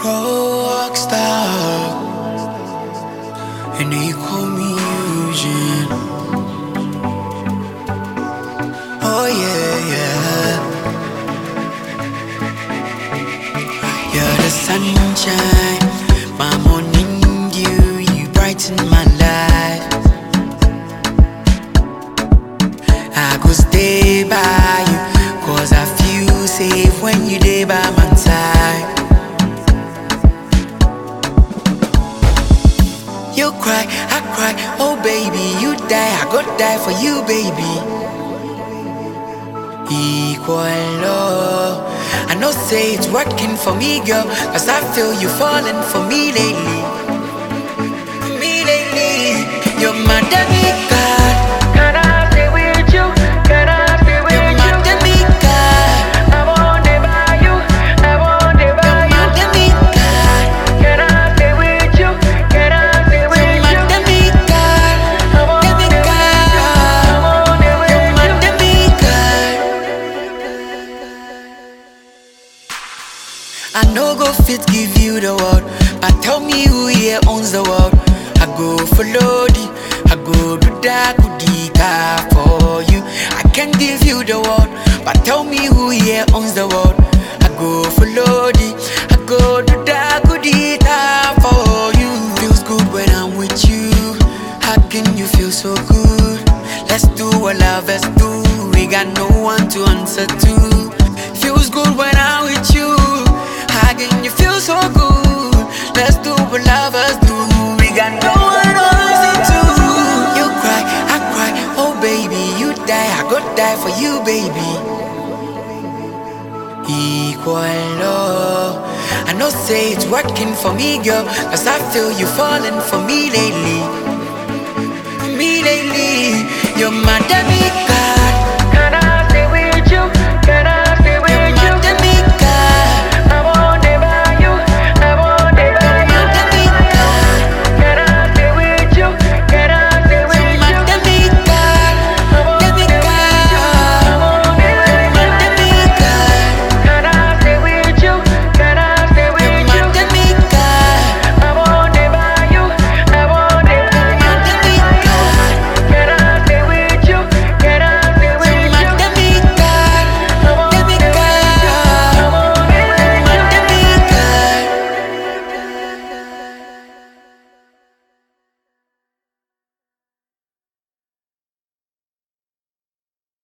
rockstar, and they call me Eugene. Oh yeah, yeah. You're the sunshine, my morning dew. You brighten my life. I could stay by you, 'cause I feel safe when you stay by my side. You cry, I cry, oh baby, you die, I go die for you, baby. Equal love, I know say it's working for me, girl, 'cause I feel you falling for me lately. Me lately, you're my demigod. Can I stay with you? Can I stay with You're my you? demigod. I want to buy you. I want to buy You're my you. demigod. Can I stay with you? Can I stay with You're my you? demigod. I want to buy you. I want to buy You're my you. demigod. I no go fit give you the world, but tell me who here owns the world. I go follow the, I go do that goodika for you. I can't give you the world, but tell me who here owns the world. I go follow the, I go do that goodika for you. Feels good when I'm with you. How can you feel so good? Let's do what lovers do. We got no one to answer to. Feels good when I'm with you. How can you feel so good? Let's do what lovers do. We got no one to answer to. You cry, I cry, oh baby, you die, I go die for you, baby. Equal love, I know say it's working for me, girl, 'cause I feel you falling for me lately. Me lately, you're my demigod.